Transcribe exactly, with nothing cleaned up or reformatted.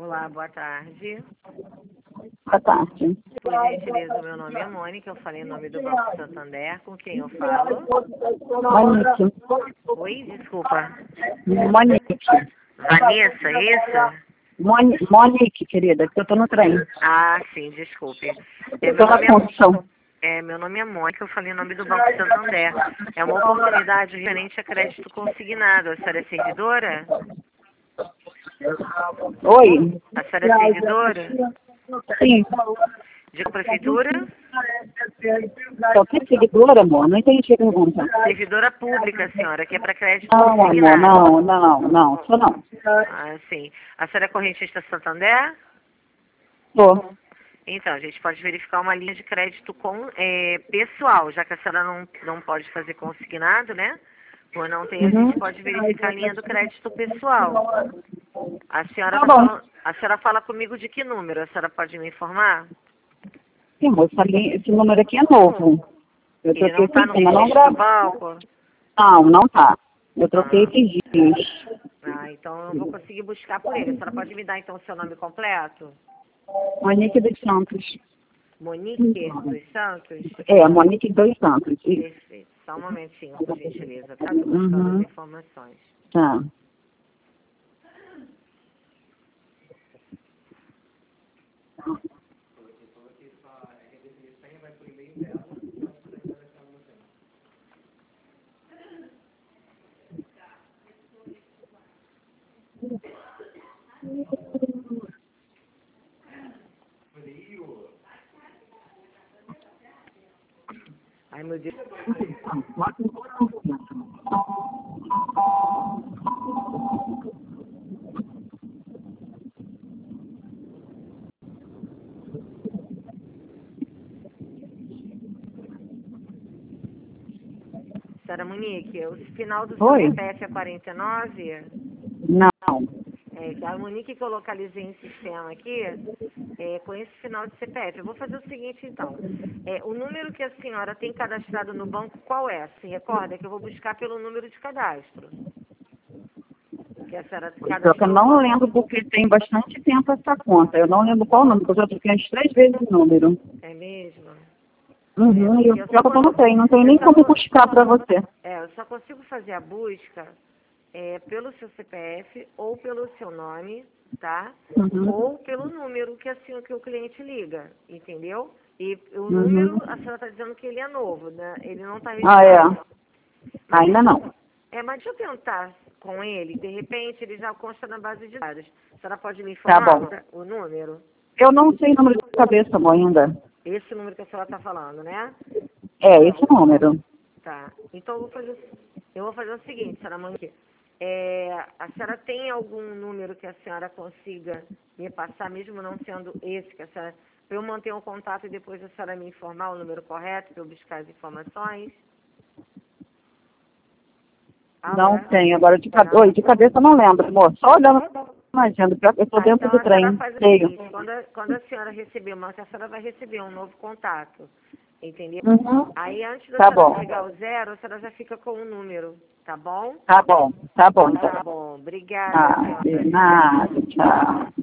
Olá, boa tarde. Boa tarde. Por gentileza, meu nome é Mônica, eu falei em nome do Banco Santander, com quem eu falo? Monique. Oi, desculpa. Monique. Vanessa, isso? Moni- Monique, querida, que eu tô no trem. Ah, sim, desculpe. É, Eu tô meu, na nome condução. é, é, meu nome é Mônica, eu falei em nome do Banco Santander. É uma oportunidade referente a crédito consignado. A senhora é servidora? Oi? A senhora é servidora? Sim. De prefeitura? Só que seguidora, amor? Não entendi a pergunta. Servidora pública, senhora, que é para crédito Não, amor, consignado. não, não, não, só não. Ah, sim. A senhora é correntista Santander? Tô. Então, a gente pode verificar uma linha de crédito com é, pessoal, já que a senhora não, não pode fazer consignado, né? Por não ter, a Uhum. gente pode verificar a linha do crédito pessoal. A senhora, Tá tá bom. falando, a senhora fala comigo de que número? A senhora pode me informar? Sim, moça, ali- esse número aqui é novo. Eu Ele troquei não está esses no dias, mas não registro do gravo. banco? Não, não tá. Eu troquei Ah, esses dias. ah, então eu não vou conseguir buscar por ele. A senhora pode me dar, então, o seu nome completo? Monique dos Santos. Monique dos Santos? É, Monique dos Santos. Isso. Perfeito. Só um momentinho, por gentileza, tá? Estou buscando as Uhum. informações. Tá. Ai, meu Deus. Senhora Monique, o final do seu Oi? C P F é quarenta e nove? Não. É, que a Monique que eu localizei em sistema aqui, é, com esse final de C P F. Eu vou fazer o seguinte, então. É, o número que a senhora tem cadastrado no banco, qual é? Se recorda que eu vou buscar pelo número de cadastro. Que a senhora Só que eu cadastrou. não lembro porque tem bastante tempo essa conta. Eu não lembro qual o número, porque eu já troquei umas três vezes o número. É mesmo? Uhum, e Porque eu eu só, pior que eu cons- não tenho, não tem eu nem só, como co- buscar pra você. é, eu só consigo fazer a busca é, pelo seu C P F ou pelo seu nome, tá? Uhum. Ou pelo número que, assim, que o cliente liga, entendeu? E o número, Uhum. a senhora está dizendo que ele é novo, né? Ele não está Ah, é. registrado. Mas Ainda deixa, não. é, mas deixa eu tentar com ele, de repente ele já consta na base de dados. A senhora pode me Tá informar bom. o número? Eu não sei o número de cabeça, amor, ainda. Esse número que a senhora está falando, né? É, esse número. Tá. Então eu vou fazer, eu vou fazer o seguinte, senhora Monique. É, a senhora tem algum número que a senhora consiga me passar, mesmo não sendo esse, que a senhora, para eu manter um contato e depois a senhora me informar o número correto, para eu buscar as informações? Não Alô? tem. Agora, de, cabe... Não. Oi, de cabeça eu não lembro, amor. Só olhando na agenda. pior que Eu tô Tá, dentro então do a senhora trem. faz o Cheio. seguinte, quando a, quando a senhora receber uma, a senhora vai receber um novo contato, entendeu? Uhum. Aí antes da Tá senhora bom. desligar o zero, a senhora já fica com o número, tá bom? Tá bom. Tá bom, Então tá então. bom. Obrigada, Ah, senhora. de nada. Tchau.